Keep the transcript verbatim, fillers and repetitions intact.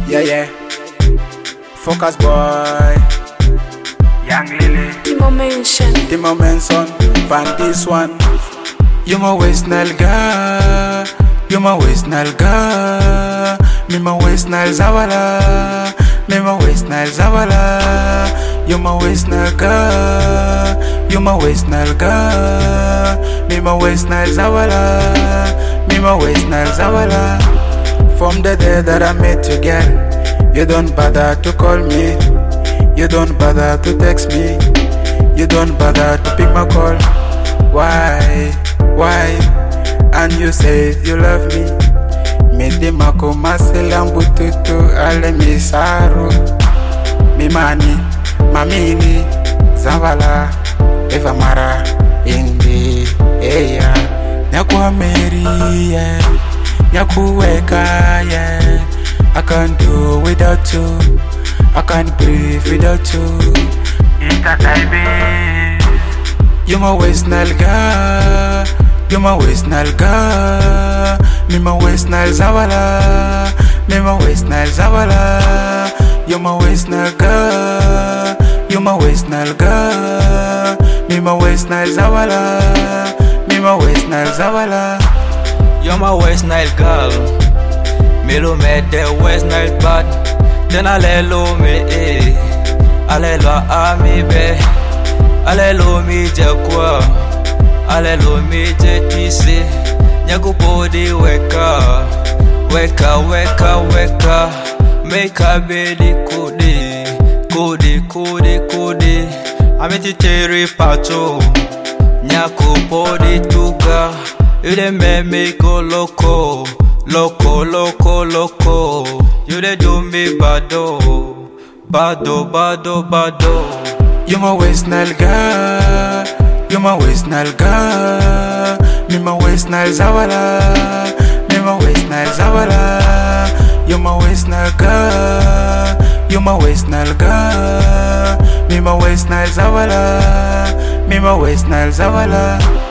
Yeah, yeah. Focus boy. Young Lily. Timo mention. Timo mention. Pan this one. You my waist nalga. You my waist nalga. Me my waist nal zawala. Me my waist nal zawala. You my waist nalga. You my waist nalga. Me my waist nal zawala. Me my waist nal zawala. From the day that I met you, girl, you don't bother to call me. You don't bother to text me. You don't bother to pick my call. Why? Why? And you say you love me. Mede mako maselambu tutu ale misaru. Mi mani, mamini, zavala, eva mara, indi, eya. Nyaku ameri, yeah. Nyaku weka, yeah. I can't do without you. I can't breathe without you. Ita taibe. You my waist nalga. You my waist nalga. Me my waist nal zawala. Me my waist nal zawala. You my waist nalga. You my waist nalga. Me my waist nal zawala. Me my waist nal zawala. You my waist nal girl. Me lo me de waist nal bad. Then alelo me eh. Alelo a mi be. Alelo mi je kwa. Alelo mi je tisi. Nyaku body weka. Weka weka weka. Make a baby kudi. Kudi kudi kudi. Amiti teri pacho. Nyaku body tuga. You dey make me go loco. Loco, loco, loco. You dey do me bado. Bado, bado, bado. You my waist nalga. You my waist nalga. Me my waist nal zawala. Me my waist nal zawala. You my waist nalga. You my waist nalga. Me my waist nal zawala. Me my waist nal zawala.